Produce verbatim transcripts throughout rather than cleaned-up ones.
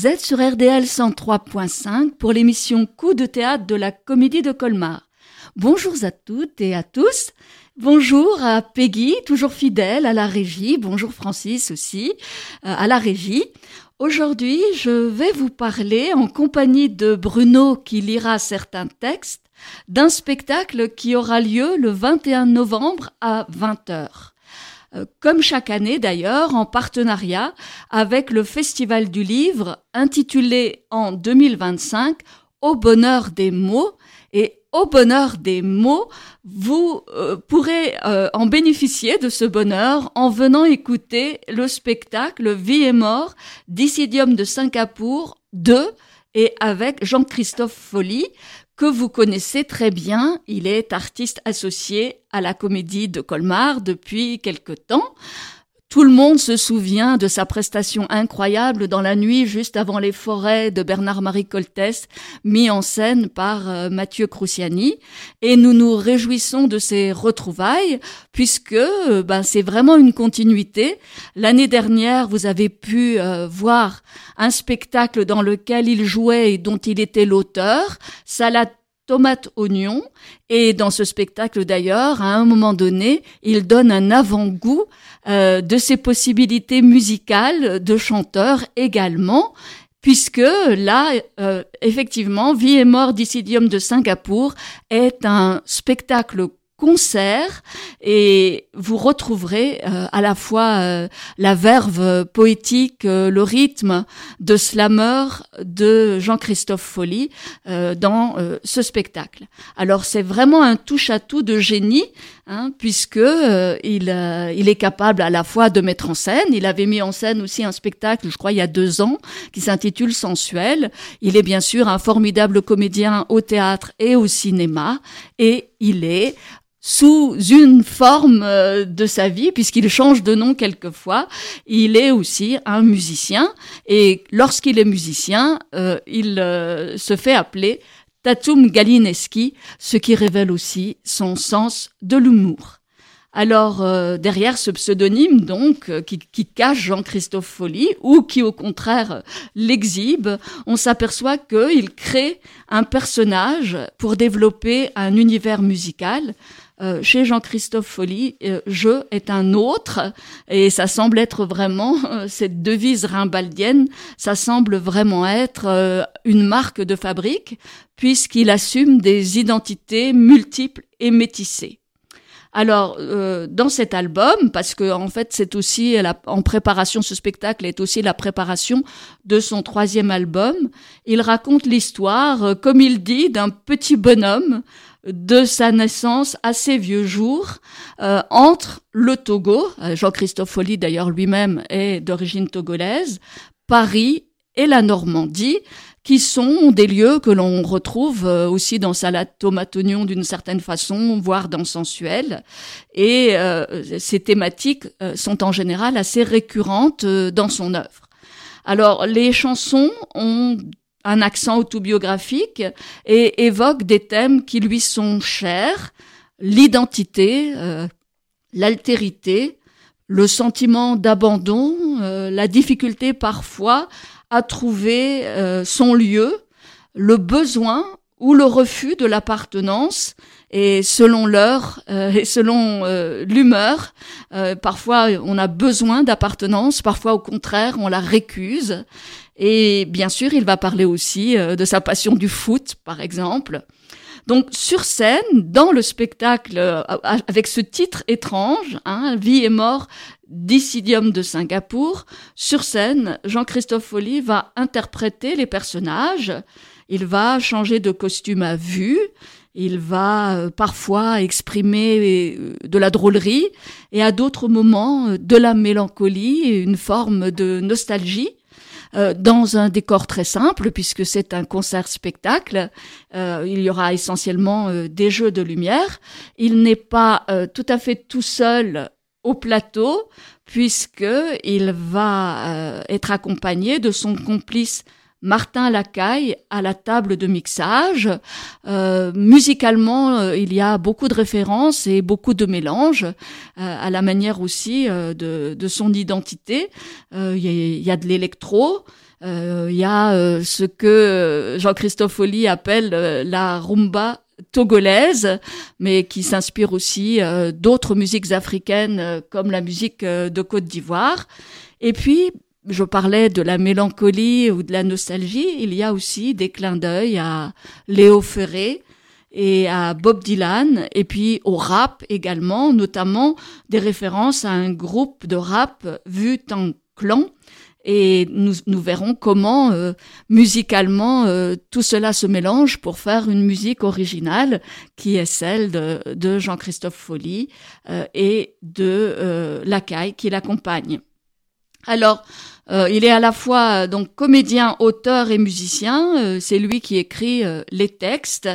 Vous êtes sur R D L cent trois point cinq pour l'émission Coup de théâtre de la Comédie de Colmar. Bonjour à toutes et à tous. Bonjour à Peggy, toujours fidèle à la régie. Bonjour Francis aussi, euh, à la régie. Aujourd'hui, je vais vous parler en compagnie de Bruno qui lira certains textes d'un spectacle qui aura lieu le vingt et un novembre à vingt heures. Comme chaque année d'ailleurs, en partenariat avec le Festival du Livre, intitulé en deux mille vingt-cinq « Au bonheur des mots ». Et au bonheur des mots, vous euh, pourrez euh, en bénéficier de ce bonheur en venant écouter le spectacle « Vie et mort » d'Isidium de Singapour de et avec Jean-Christophe Folly, que vous connaissez très bien. Il est artiste associé à la Comédie de Colmar depuis quelque temps. Tout le monde se souvient de sa prestation incroyable dans la nuit juste avant les forêts de Bernard-Marie Coltès, mis en scène par euh, Mathieu Cruciani. Et nous nous réjouissons de ces retrouvailles puisque euh, ben, c'est vraiment une continuité. L'année dernière, vous avez pu euh, voir un spectacle dans lequel il jouait et dont il était l'auteur, Salade tomate oignon, et dans ce spectacle d'ailleurs, à un moment donné, il donne un avant-goût euh, de ses possibilités musicales de chanteur également, puisque là, euh, effectivement, Vie et mort d'Isidium de Singapour est un spectacle concert et vous retrouverez euh, à la fois euh, la verve poétique, euh, le rythme de slammer de Jean-Christophe Folly euh, dans euh, ce spectacle. Alors c'est vraiment un touche-à-tout de génie, hein, puisque euh, il, euh, il est capable à la fois de mettre en scène. Il avait mis en scène aussi un spectacle, je crois il y a deux ans, qui s'intitule Sensuel. Il est bien sûr un formidable comédien au théâtre et au cinéma, et il est sous une forme de sa vie, puisqu'il change de nom quelquefois, il est aussi un musicien. Et lorsqu'il est musicien, euh, il euh, se fait appeler Tatum Galineski, ce qui révèle aussi son sens de l'humour. Alors, euh, derrière ce pseudonyme, donc, euh, qui, qui cache Jean-Christophe Folly, ou qui, au contraire, l'exhibe, on s'aperçoit qu'il crée un personnage pour développer un univers musical. Euh, chez Jean-Christophe Folly, euh, « je » est un autre, et ça semble être vraiment, euh, cette devise rimbaldienne, ça semble vraiment être euh, une marque de fabrique, puisqu'il assume des identités multiples et métissées. Alors, euh, dans cet album, parce que en fait, c'est aussi la, en préparation, ce spectacle est aussi la préparation de son troisième album, il raconte l'histoire, euh, comme il dit, d'un petit bonhomme de sa naissance à ses vieux jours, euh, entre le Togo, euh, Jean-Christophe Folly d'ailleurs lui-même est d'origine togolaise, Paris et la Normandie, qui sont des lieux que l'on retrouve aussi dans Salade tomate oignon d'une certaine façon, voire dans Sensuel. Et euh, ces thématiques euh, sont en général assez récurrentes euh, dans son œuvre. Alors, les chansons ont un accent autobiographique et évoquent des thèmes qui lui sont chers, l'identité, euh, l'altérité, le sentiment d'abandon, euh, la difficulté parfois à trouver euh, son lieu, le besoin ou le refus de l'appartenance, et selon l'heure euh, et selon euh, l'humeur, euh, parfois on a besoin d'appartenance, parfois au contraire on la récuse. Et bien sûr, il va parler aussi euh, de sa passion du foot, par exemple. Donc, sur scène, dans le spectacle, euh, avec ce titre étrange, hein, Vie et mort d'Isidium de Singapour, sur scène, Jean-Christophe Folly va interpréter les personnages. Il va changer de costume à vue. Il va euh, parfois exprimer euh, de la drôlerie et à d'autres moments euh, de la mélancolie et une forme de nostalgie. Euh, dans un décor très simple, puisque c'est un concert-spectacle. Euh, il y aura essentiellement euh, des jeux de lumière. Il n'est pas euh, tout à fait tout seul au plateau, puisqu'il va euh, être accompagné de son complice Martin Lacaille à la table de mixage. Euh, musicalement, euh, il y a beaucoup de références et beaucoup de mélanges, euh, à la manière aussi euh, de, de son identité. Euh, il y a, il y a de l'électro. Il euh, y a euh, ce que Jean-Christophe Folly appelle euh, la rumba togolaise, mais qui s'inspire aussi euh, d'autres musiques africaines euh, comme la musique euh, de Côte d'Ivoire. Et puis, je parlais de la mélancolie ou de la nostalgie, il y a aussi des clins d'œil à Léo Ferré et à Bob Dylan, et puis au rap également, notamment des références à un groupe de rap Wu-Tang Clan. Et nous, nous verrons comment, euh, musicalement, euh, tout cela se mélange pour faire une musique originale qui est celle de, de Jean-Christophe Folly euh, et de euh, Lacaille qui l'accompagne. Alors, euh, il est à la fois donc comédien, auteur et musicien. Euh, c'est lui qui écrit euh, les textes.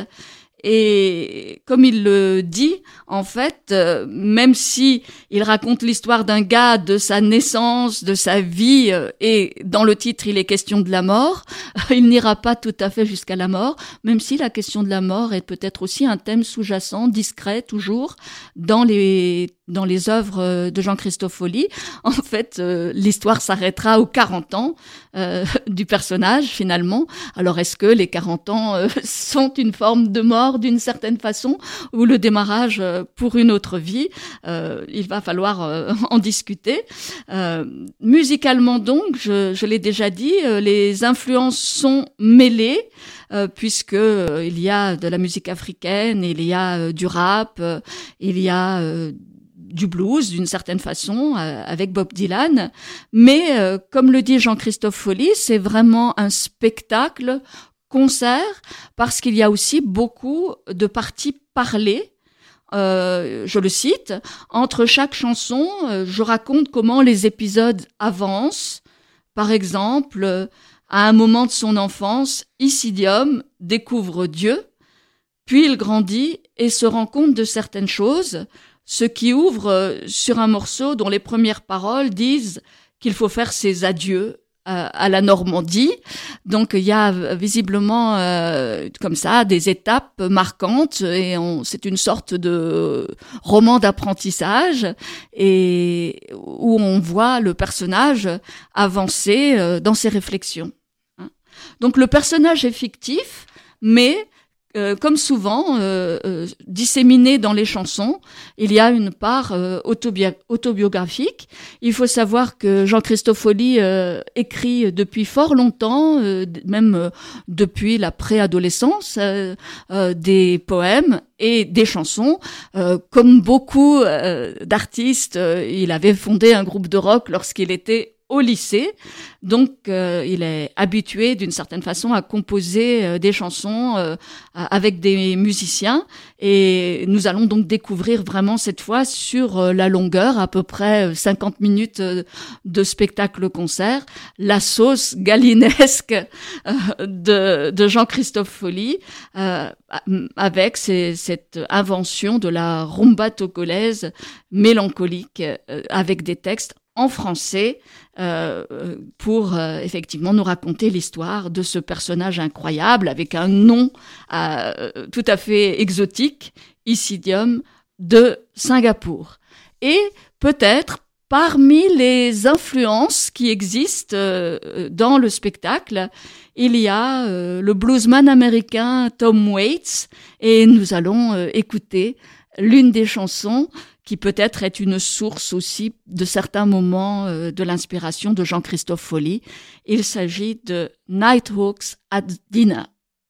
Et comme il le dit, en fait, euh, même si il raconte l'histoire d'un gars, de sa naissance, de sa vie, euh, et dans le titre il est question de la mort, il n'ira pas tout à fait jusqu'à la mort, même si la question de la mort est peut-être aussi un thème sous-jacent, discret toujours, dans les dans les œuvres de Jean-Christophe Folly. En fait, euh, l'histoire s'arrêtera aux quarante ans euh, du personnage, finalement. Alors, est-ce que les quarante ans euh, sont une forme de mort d'une certaine façon, ou le démarrage euh, pour une autre vie? euh, Il va falloir euh, en discuter. Euh, musicalement, donc, je, je l'ai déjà dit, euh, les influences sont mêlées, Euh, puisque euh, il y a de la musique africaine, il y a euh, du rap, euh, il y a euh, du blues d'une certaine façon euh, avec Bob Dylan, mais euh, comme le dit Jean-Christophe Folly, c'est vraiment un spectacle concert parce qu'il y a aussi beaucoup de parties parlées. Euh, je le cite, entre chaque chanson, euh, je raconte comment les épisodes avancent. Par exemple, euh, à un moment de son enfance, Isidium découvre Dieu, puis il grandit et se rend compte de certaines choses, ce qui ouvre sur un morceau dont les premières paroles disent qu'il faut faire ses adieux à, à la Normandie. Donc il y a visiblement euh, comme ça des étapes marquantes et on, c'est une sorte de roman d'apprentissage et où on voit le personnage avancer euh, dans ses réflexions. Donc le personnage est fictif, mais euh, comme souvent euh, euh, disséminé dans les chansons, il y a une part euh, autobi- autobiographique. Il faut savoir que Jean-Christophe Folly euh, écrit depuis fort longtemps, euh, même euh, depuis la préadolescence, euh, euh, des poèmes et des chansons. Euh, comme beaucoup euh, d'artistes, euh, il avait fondé un groupe de rock lorsqu'il était au lycée, donc euh, il est habitué d'une certaine façon à composer euh, des chansons euh, avec des musiciens et nous allons donc découvrir vraiment cette fois sur euh, la longueur, à peu près cinquante minutes euh, de spectacle-concert, la sauce galinesque euh, de, de Jean-Christophe Folly euh, avec ces, cette invention de la rumba togolaise mélancolique euh, avec des textes en français euh, pour euh, effectivement nous raconter l'histoire de ce personnage incroyable avec un nom euh, tout à fait exotique, Isidium de Singapour. Et peut-être parmi les influences qui existent euh, dans le spectacle, il y a euh, le bluesman américain Tom Waits et nous allons euh, écouter l'une des chansons qui peut-être est une source aussi de certains moments euh, de l'inspiration de Jean-Christophe Folly. Il s'agit de Nighthawks at Dinner.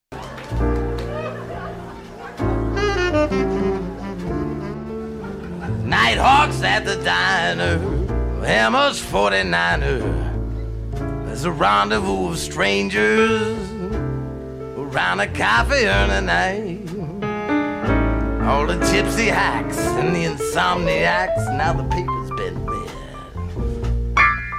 Nighthawks at the diner, Emma's forty-niner. There's a rendezvous of strangers around a coffee urn night. All the gypsy hacks and the insomniacs, now the paper's been read.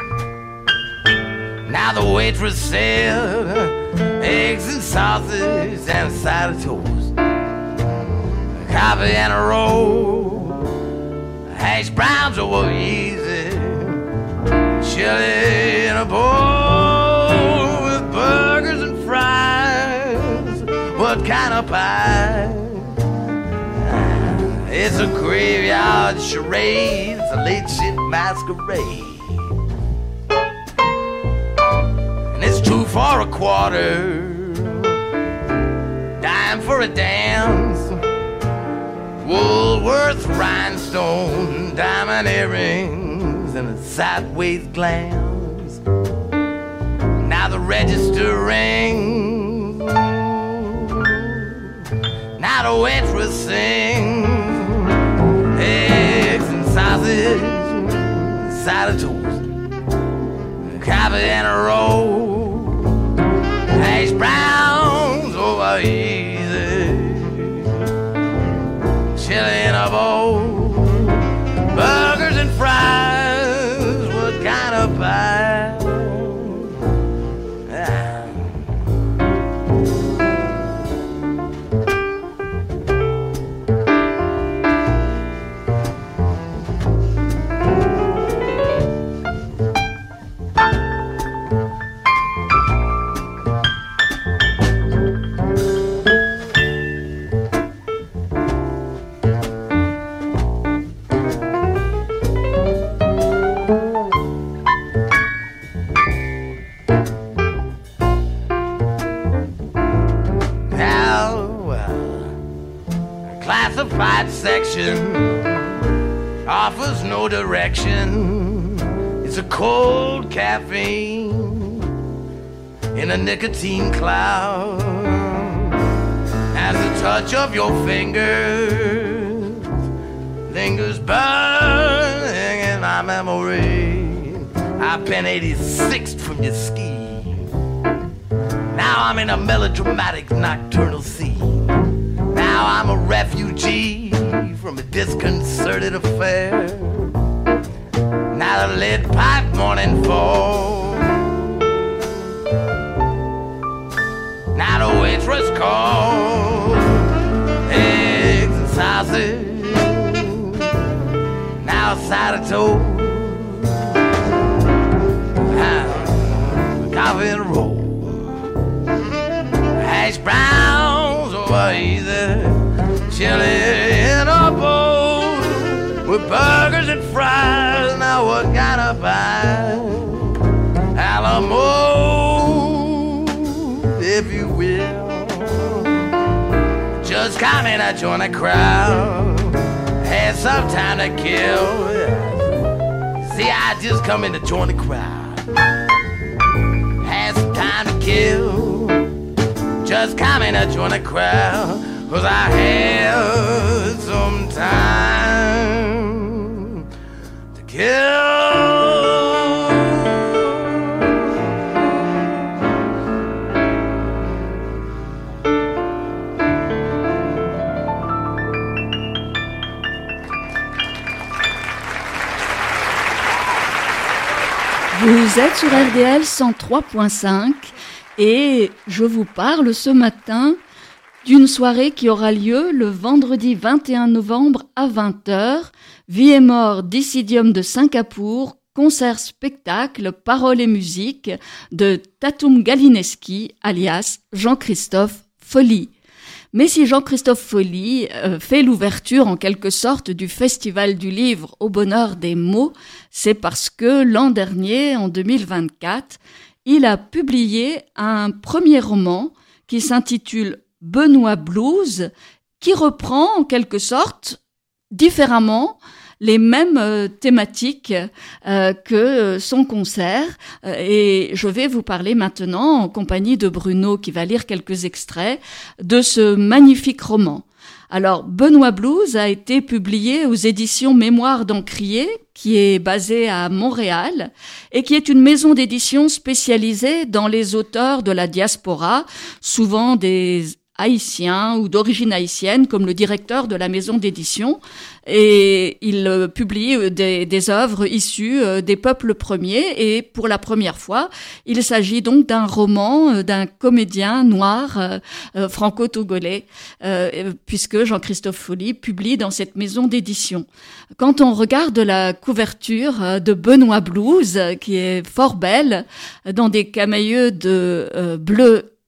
Now the waitress said, eggs and sausage and a side of toast, coffee and a roll, hash browns over easy, chili in a bowl with burgers of pie. It's a graveyard charade, it's a late shit masquerade. And it's two for a quarter, dime for a dance, Woolworth rhinestone, diamond earrings, and a sideways glance. Now the register rings, now the waitress sings. Eggs and sausage, side of toast, coffee and a roll, hash browns over easy, chili in a bowl, burgers and fries, what kind of pie? Classified section offers no direction. It's a cold caffeine in a nicotine cloud. As the touch of your fingers lingers burning in my memory, I've been eighty-sixth from your scheme. Now I'm in a melodramatic nocturnal scene. Now I'm a refugee from a disconcerted affair. Now the lead pipe morning fall. Now the waitress calls. Eggs and sausage. Now a side of toast. Coffee and a roll. Hash browns over easy. Chili in a bowl with burgers and fries. Now what kind of pie? Alamo, if you will. Just come in and join the crowd. Had some time to kill. See, I just come in to join the crowd. Had some time to kill. Just come in and join the crowd. 'Cause I had some time to kill. Vous êtes sur R D L cent trois point cinq et je vous parle ce matin d'une soirée qui aura lieu le vendredi vingt et un novembre à vingt heures. Vie et mort d'Issidium de Singapour, concert-spectacle, paroles et musique de Tatum Galineski, alias Jean-Christophe Folly. Mais si Jean-Christophe Folly euh, fait l'ouverture en quelque sorte du Festival du Livre au bonheur des mots, c'est parce que l'an dernier, en deux mille vingt-quatre, il a publié un premier roman qui s'intitule Benoît Blues, qui reprend en quelque sorte différemment les mêmes euh, thématiques euh, que son concert. Euh, et je vais vous parler maintenant, en compagnie de Bruno, qui va lire quelques extraits de ce magnifique roman. Alors, Benoît Blues a été publié aux éditions Mémoire d'Encrier, qui est basée à Montréal, et qui est une maison d'édition spécialisée dans les auteurs de la diaspora, souvent des haïtiens ou d'origine haïtienne, comme le directeur de la maison d'édition, et il euh, publie des, des œuvres issues euh, des peuples premiers, et pour la première fois, il s'agit donc d'un roman euh, d'un comédien noir euh, euh, franco-togolais, euh, puisque Jean-Christophe Folly publie dans cette maison d'édition. Quand on regarde la couverture euh, de Benoît Blues, euh, qui est fort belle, dans des camaïeux de euh, bleu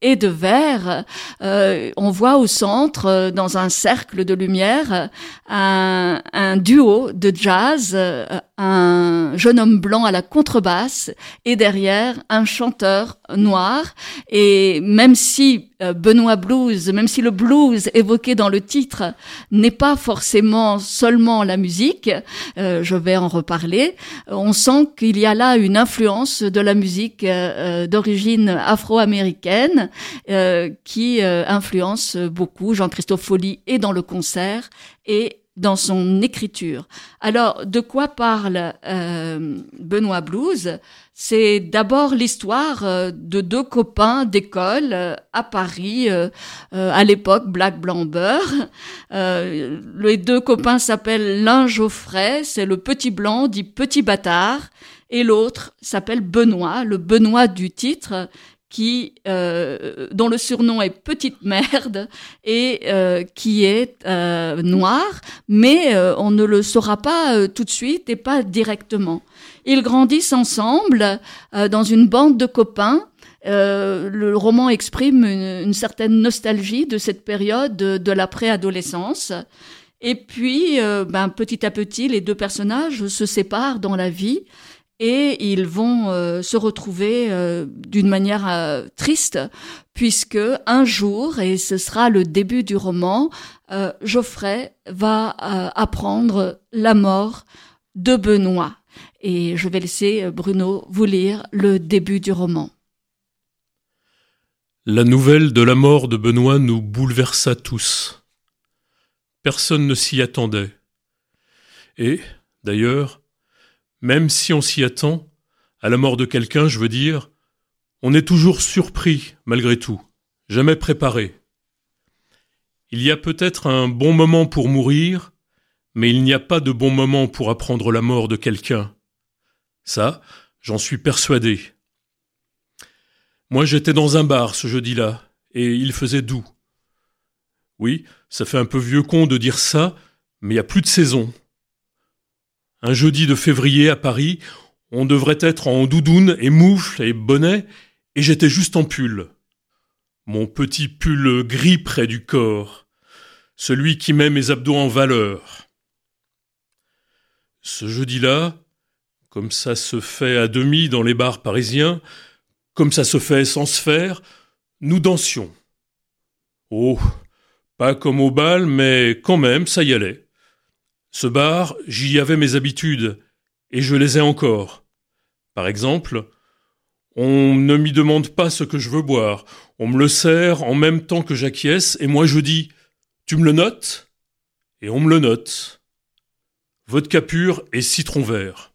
et de verre, euh, on voit au centre, euh, dans un cercle de lumière, un, un duo de jazz, euh, un jeune homme blanc à la contrebasse et derrière un chanteur noir. Et même si euh, Benoît Blues, même si le blues évoqué dans le titre n'est pas forcément seulement la musique, euh, je vais en reparler, on sent qu'il y a là une influence de la musique euh, d'origine afro-américaine euh, qui euh, influence beaucoup Jean-Christophe Folly et dans le concert et dans son écriture. Alors, de quoi parle euh, Benoît Blues ? C'est d'abord l'histoire euh, de deux copains d'école euh, à Paris, euh, euh, à l'époque Black Blanc Beurre. Euh, les deux copains s'appellent l'un Geoffrey, c'est le petit blanc dit petit bâtard, et l'autre s'appelle Benoît, le Benoît du titre, qui euh, dont le surnom est Petite Merde et euh, qui est euh, noir, mais euh, on ne le saura pas euh, tout de suite et pas directement. Ils grandissent ensemble euh, dans une bande de copains. Euh, le roman exprime une, une certaine nostalgie de cette période de, de la préadolescence. Et puis, euh, ben, petit à petit, les deux personnages se séparent dans la vie. Et ils vont euh, se retrouver euh, d'une manière euh, triste, puisque un jour, et ce sera le début du roman, euh, Geoffrey va euh, apprendre la mort de Benoît. Et je vais laisser Bruno vous lire le début du roman. La nouvelle de la mort de Benoît nous bouleversa tous. Personne ne s'y attendait. Et, d'ailleurs, même si on s'y attend, à la mort de quelqu'un, je veux dire, on est toujours surpris, malgré tout, jamais préparé. Il y a peut-être un bon moment pour mourir, mais il n'y a pas de bon moment pour apprendre la mort de quelqu'un. Ça, j'en suis persuadé. Moi, j'étais dans un bar ce jeudi-là, et il faisait doux. Oui, ça fait un peu vieux con de dire ça, mais il n'y a plus de saison. Un jeudi de février à Paris, on devrait être en doudoune et moufle et bonnet, et j'étais juste en pull. Mon petit pull gris près du corps, celui qui met mes abdos en valeur. Ce jeudi-là, comme ça se fait à demi dans les bars parisiens, comme ça se fait sans se faire, nous dansions. Oh, pas comme au bal, mais quand même, ça y allait. Ce bar, j'y avais mes habitudes, et je les ai encore. Par exemple, on ne m'y demande pas ce que je veux boire, on me le sert en même temps que j'acquiesce, et moi je dis « Tu me le notes ?» Et on me le note. Vodka pur et citron vert.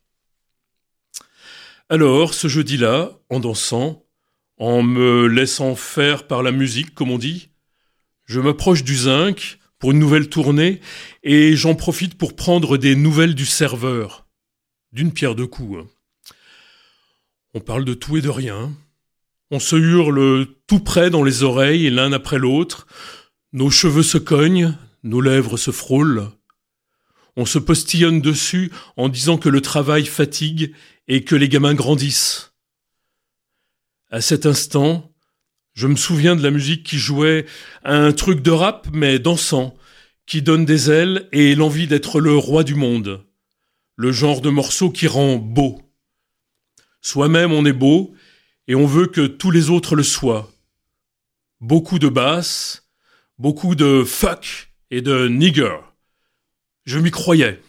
Alors, ce jeudi-là, en dansant, en me laissant faire par la musique, comme on dit, je m'approche du zinc pour une nouvelle tournée, et j'en profite pour prendre des nouvelles du serveur. D'une pierre deux coups. On parle de tout et de rien. On se hurle tout près dans les oreilles, l'un après l'autre. Nos cheveux se cognent, nos lèvres se frôlent. On se postillonne dessus en disant que le travail fatigue et que les gamins grandissent. À cet instant, je me souviens de la musique qui jouait un truc de rap, mais dansant, qui donne des ailes et l'envie d'être le roi du monde. Le genre de morceau qui rend beau. Soi-même, on est beau, et on veut que tous les autres le soient. Beaucoup de basses, beaucoup de fuck et de nigger. Je m'y croyais.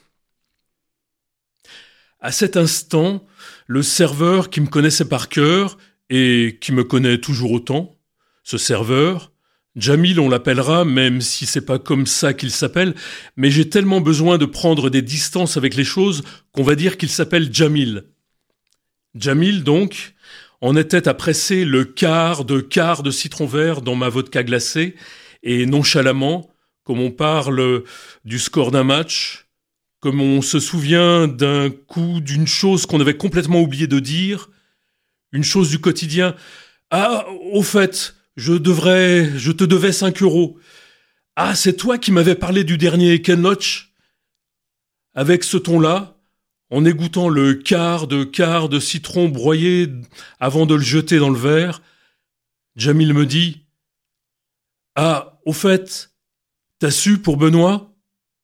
À cet instant, le serveur qui me connaissait par cœur et qui me connaît toujours autant, ce serveur, Jamil on l'appellera, même si c'est pas comme ça qu'il s'appelle, mais j'ai tellement besoin de prendre des distances avec les choses qu'on va dire qu'il s'appelle Jamil. Jamil, donc, en était à presser le quart de quart de citron vert dans ma vodka glacée, et nonchalamment, comme on parle du score d'un match, comme on se souvient d'un coup, d'une chose qu'on avait complètement oublié de dire, une chose du quotidien. Ah, au fait, je devrais, je te devais cinq euros. Ah, c'est toi qui m'avais parlé du dernier Ken Loach? Avec ce ton-là, en égouttant le quart de quart de citron broyé avant de le jeter dans le verre, Djamil me dit « Ah, au fait, t'as su pour Benoît ?»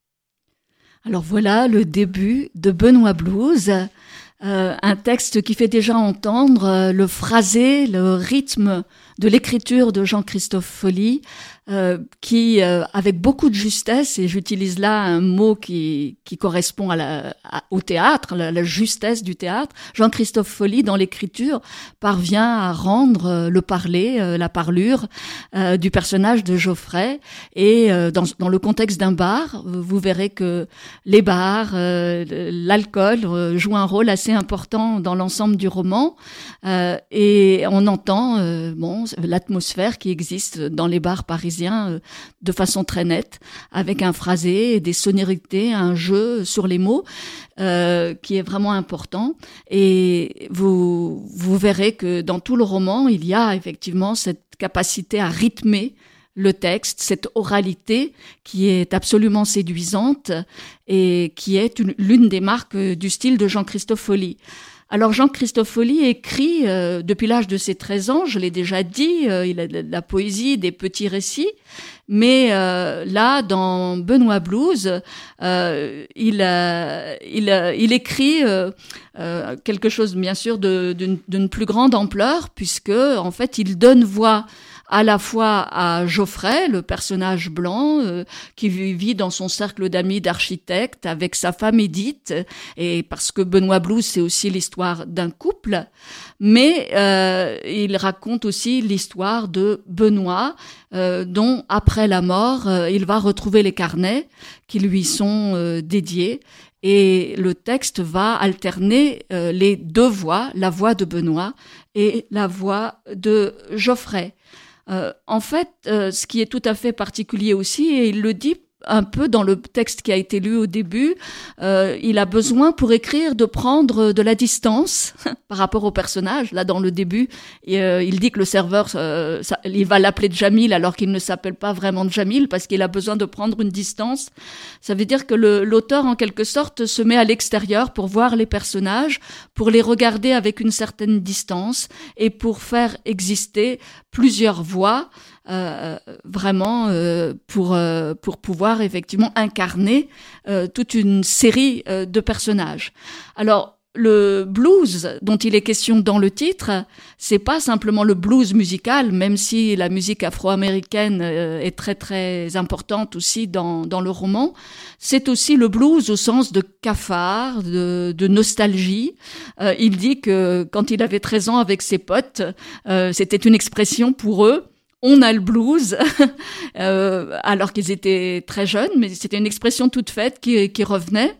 Alors voilà le début de Benoît Blues, euh, un texte qui fait déjà entendre euh, le phrasé, le rythme de l'écriture de Jean-Christophe Folly, euh, qui, euh, avec beaucoup de justesse, et j'utilise là un mot qui, qui correspond à la, à, au théâtre, la, la justesse du théâtre, Jean-Christophe Folly, dans l'écriture, parvient à rendre euh, le parler, euh, la parlure euh, du personnage de Geoffrey. Et euh, dans, dans le contexte d'un bar, vous verrez que les bars, euh, l'alcool euh, jouent un rôle assez important dans l'ensemble du roman. Euh, et on entend euh, bon, l'atmosphère qui existe dans les bars parisiens euh, de façon très nette, avec un phrasé, des sonorités, un jeu sur les mots euh, qui est vraiment important. Et vous, vous verrez que dans tout le roman, il y a effectivement cette capacité à rythmer le texte, cette oralité qui est absolument séduisante et qui est une, l'une des marques du style de Jean-Christophe Folly. Alors Jean-Christophe Folly écrit euh, depuis l'âge de ses treize ans, je l'ai déjà dit, euh, il a de la poésie, des petits récits, mais euh, là, dans Benoît Blues, euh, il, euh, il, euh, il écrit euh, euh, quelque chose bien sûr de, d'une, d'une plus grande ampleur, puisque en fait il donne voix à la fois à Geoffrey, le personnage blanc, euh, qui vit dans son cercle d'amis d'architectes avec sa femme Edith, et parce que Benoît Blues, c'est aussi l'histoire d'un couple, mais euh, il raconte aussi l'histoire de Benoît, euh, dont après la mort, euh, il va retrouver les carnets qui lui sont euh, dédiés. Et le texte va alterner euh, les deux voix, la voix de Benoît et la voix de Geoffrey. Euh, en fait, euh, ce qui est tout à fait particulier aussi, et il le dit un peu dans le texte qui a été lu au début, euh, il a besoin pour écrire de prendre de la distance par rapport au personnage. Là, dans le début, et, euh, il dit que le serveur, euh, ça, il va l'appeler Djamil alors qu'il ne s'appelle pas vraiment Djamil parce qu'il a besoin de prendre une distance. Ça veut dire que le, l'auteur, en quelque sorte, se met à l'extérieur pour voir les personnages, pour les regarder avec une certaine distance et pour faire exister plusieurs voix. Euh, vraiment euh, pour euh, pour pouvoir effectivement incarner euh, toute une série euh, de personnages. Alors le blues dont il est question dans le titre, c'est pas simplement le blues musical, même si la musique afro-américaine euh, est très très importante aussi dans dans le roman. C'est aussi le blues au sens de cafard, de, de nostalgie. Euh, il dit que quand il avait treize ans avec ses potes, euh, c'était une expression pour eux. On a le blues, euh, alors qu'ils étaient très jeunes, mais c'était une expression toute faite qui, qui revenait.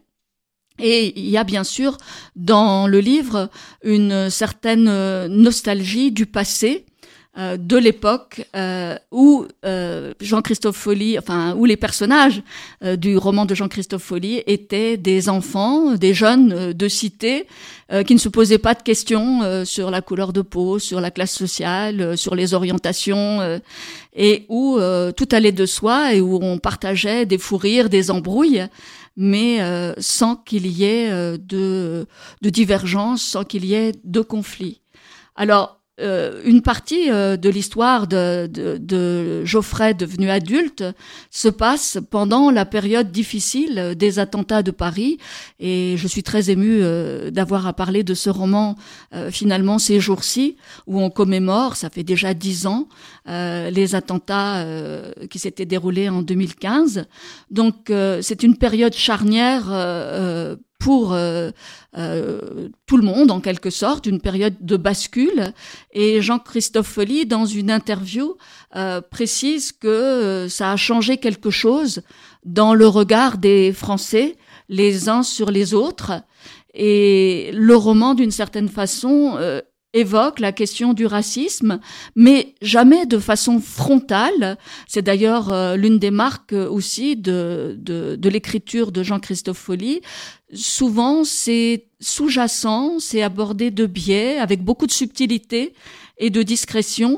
Et il y a bien sûr dans le livre une certaine nostalgie du passé, euh, de l'époque euh, où euh, Jean-Christophe Folly, enfin où les personnages euh, du roman de Jean-Christophe Folly étaient des enfants, des jeunes euh, de cité euh, qui ne se posaient pas de questions euh, sur la couleur de peau, sur la classe sociale, euh, sur les orientations, euh, et où euh, tout allait de soi et où on partageait des fous rires, des embrouilles, mais euh, sans qu'il y ait euh, de, de divergence, sans qu'il y ait de conflit. Alors, Euh, une partie euh, de l'histoire de, de, de Geoffrey devenu adulte se passe pendant la période difficile des attentats de Paris, et je suis très émue euh, d'avoir à parler de ce roman euh, finalement ces jours-ci où on commémore, ça fait déjà dix ans, euh, les attentats euh, qui s'étaient déroulés en deux mille quinze. Donc euh, c'est une période charnière euh, pour euh, euh, tout le monde, en quelque sorte, une période de bascule. Et Jean-Christophe Folly, dans une interview, euh, précise que euh, ça a changé quelque chose dans le regard des Français, les uns sur les autres. Et le roman, d'une certaine façon, euh, évoque la question du racisme, mais jamais de façon frontale. C'est d'ailleurs euh, l'une des marques aussi de, de, de l'écriture de Jean-Christophe Folly. Souvent, c'est sous-jacent, c'est abordé de biais, avec beaucoup de subtilité et de discrétion,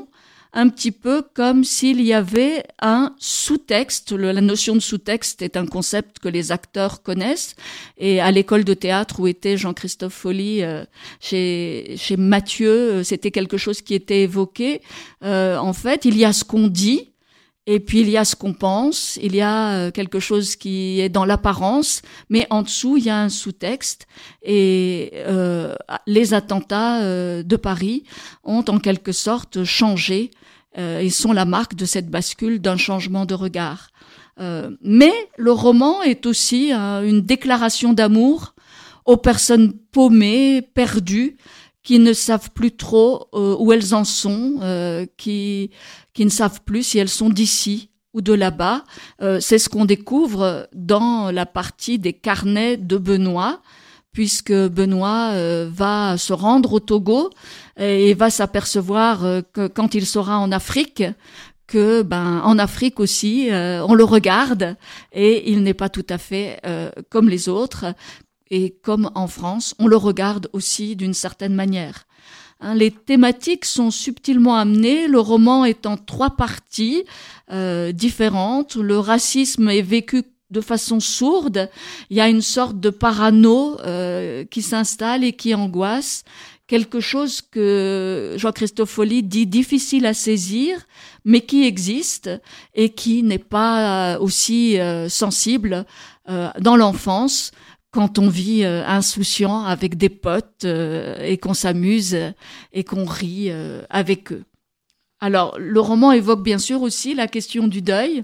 un petit peu comme s'il y avait un sous-texte. Le, la notion de sous-texte est un concept que les acteurs connaissent. Et à l'école de théâtre où était Jean-Christophe Folly, euh, chez, chez Mathieu, c'était quelque chose qui était évoqué. Euh, en fait, il y a ce qu'on dit, et puis il y a ce qu'on pense, il y a quelque chose qui est dans l'apparence, mais en dessous, il y a un sous-texte. Et euh, les attentats euh, de Paris ont en quelque sorte changé euh, et sont la marque de cette bascule d'un changement de regard. Euh, mais le roman est aussi euh, une déclaration d'amour aux personnes paumées, perdues, qui ne savent plus trop euh, où elles en sont, euh, qui qui ne savent plus si elles sont d'ici ou de là-bas. Euh, c'est ce qu'on découvre dans la partie des carnets de Benoît, puisque Benoît euh, va se rendre au Togo et va s'apercevoir euh, que quand il sera en Afrique, que ben en Afrique aussi, euh, on le regarde et il n'est pas tout à fait euh, comme les autres. Et comme en France, on le regarde aussi d'une certaine manière. Hein, les thématiques sont subtilement amenées, le roman est en trois parties euh, différentes. Le racisme est vécu de façon sourde, il y a une sorte de parano euh, qui s'installe et qui angoisse, quelque chose que Jean-Christophe Folly dit difficile à saisir, mais qui existe et qui n'est pas aussi euh, sensible euh, dans l'enfance, quand on vit euh, insouciant avec des potes euh, et qu'on s'amuse euh, et qu'on rit euh, avec eux. Alors, le roman évoque bien sûr aussi la question du deuil,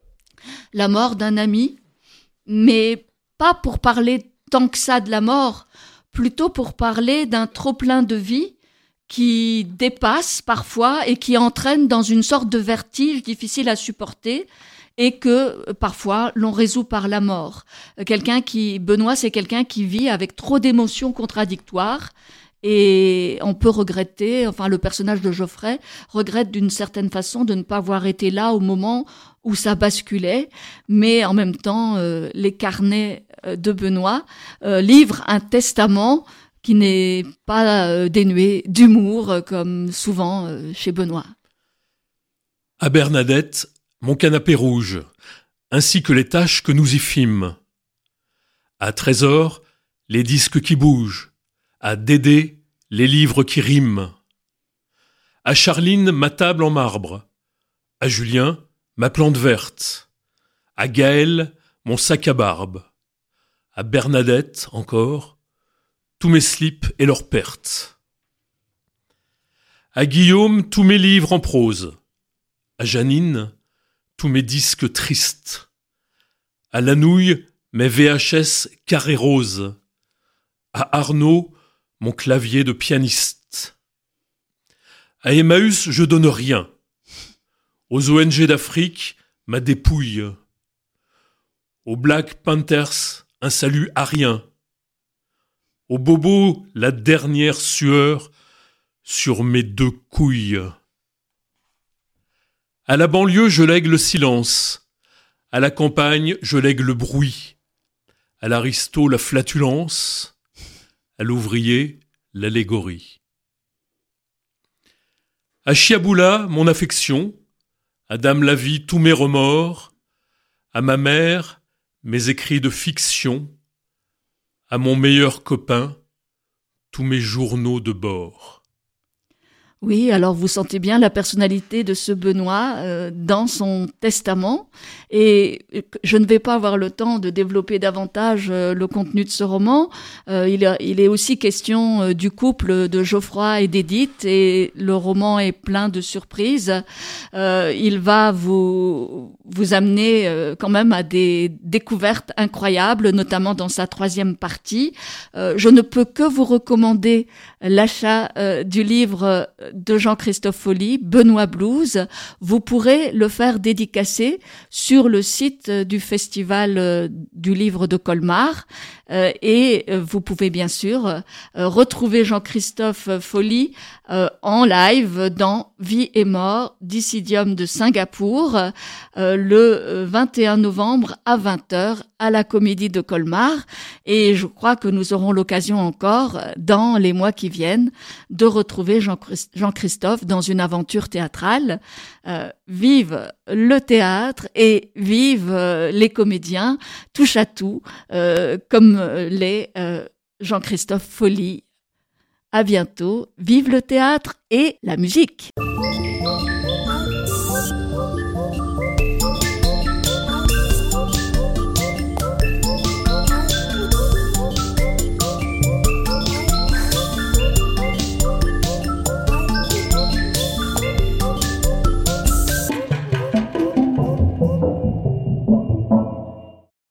la mort d'un ami, mais pas pour parler tant que ça de la mort, plutôt pour parler d'un trop-plein de vie qui dépasse parfois et qui entraîne dans une sorte de vertige difficile à supporter, et que parfois l'on résout par la mort. Quelqu'un qui, Benoît, c'est quelqu'un qui vit avec trop d'émotions contradictoires et on peut regretter, enfin le personnage de Geoffrey regrette d'une certaine façon de ne pas avoir été là au moment où ça basculait, mais en même temps euh, les carnets de Benoît euh, livrent un testament qui n'est pas euh, dénué d'humour euh, comme souvent euh, chez Benoît. À Bernadette, mon canapé rouge, ainsi que les taches que nous y fîmes. À Trésor, les disques qui bougent. À Dédé, les livres qui riment. À Charline, ma table en marbre. À Julien, ma plante verte. À Gaël, mon sac à barbe. À Bernadette, encore, tous mes slips et leurs pertes. À Guillaume, tous mes livres en prose. À Janine, tous mes disques tristes. À Lanouille, mes V H S carré rose. À Arnaud, mon clavier de pianiste. À Emmaüs, je donne rien. Aux O N G d'Afrique, ma dépouille. Aux Black Panthers, un salut à rien. Aux bobos, la dernière sueur sur mes deux couilles. À la banlieue, je lègue le silence. À la campagne, je lègue le bruit. À l'aristo, la flatulence. À l'ouvrier, l'allégorie. À Chiaboula, mon affection. À Dame la vie, tous mes remords. À ma mère, mes écrits de fiction. À mon meilleur copain, tous mes journaux de bord. Oui, alors vous sentez bien la personnalité de ce Benoît euh, dans son testament, et je ne vais pas avoir le temps de développer davantage euh, le contenu de ce roman. Euh, il, a, il est aussi question euh, du couple de Geoffroy et d'Édith, et le roman est plein de surprises. Euh, il va vous vous amener euh, quand même à des découvertes incroyables, notamment dans sa troisième partie. Euh, je ne peux que vous recommander l'achat euh, du livre de Jean-Christophe Folly, Benoît Blues. Vous pourrez le faire dédicacer sur le site du Festival du Livre de Colmar, euh, et vous pouvez bien sûr euh, retrouver Jean-Christophe Folly euh, en live dans Vie et mort d'Issidium de Singapour euh, le vingt et un novembre à vingt heures à la Comédie de Colmar, et je crois que nous aurons l'occasion encore dans les mois qui viennent de retrouver Jean-Christophe Jean-Christophe dans une aventure théâtrale. Euh, vive le théâtre et vive euh, les comédiens, touche à tout, euh, comme l'est euh, Jean-Christophe Folly. À bientôt, vive le théâtre et la musique.